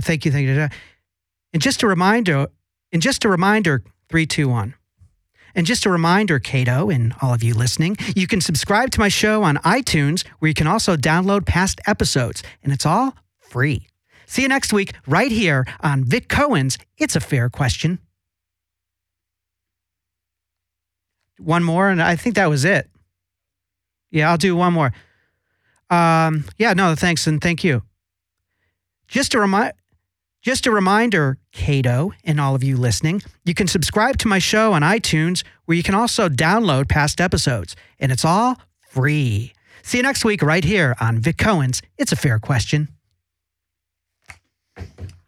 Thank you. And just a reminder, 3, 2, 1. And just a reminder, Cato, and all of you listening, you can subscribe to my show on iTunes, where you can also download past episodes, and it's all free. See you next week, right here on Vic Cohen's It's a Fair Question. One more, and I think that was it. Yeah, I'll do one more. Thanks, and thank you. Just a reminder, Cato, and all of you listening, you can subscribe to my show on iTunes, where you can also download past episodes, and it's all free. See you next week right here on Vic Cohen's It's a Fair Question.